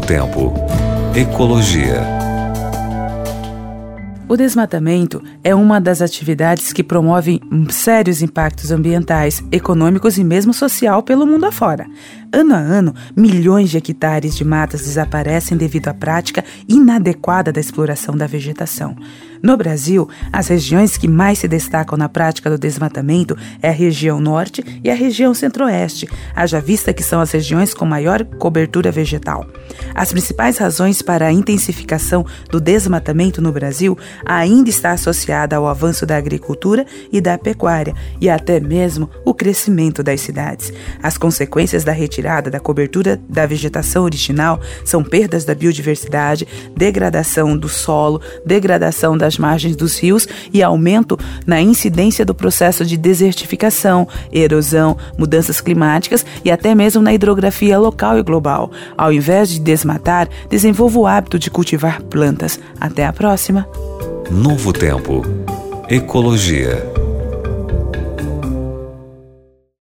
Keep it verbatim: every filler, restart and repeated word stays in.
Tempo. Ecologia. O desmatamento é uma das atividades que promovem sérios impactos ambientais, econômicos e mesmo social pelo mundo afora. Ano a ano, milhões de hectares de matas desaparecem devido à prática inadequada da exploração da vegetação. No Brasil, as regiões que mais se destacam na prática do desmatamento é a região norte e a região centro-oeste, haja vista que são as regiões com maior cobertura vegetal. As principais razões para a intensificação do desmatamento no Brasil ainda está associada ao avanço da agricultura e da pecuária e até mesmo o crescimento das cidades. As consequências da retirada da cobertura da vegetação original são perdas da biodiversidade, degradação do solo, degradação das margens dos rios e aumento na incidência do processo de desertificação, erosão, mudanças climáticas e até mesmo na hidrografia local e global. Ao invés de desmatar, desenvolva o hábito de cultivar plantas. Até a próxima! Novo Tempo. Ecologia.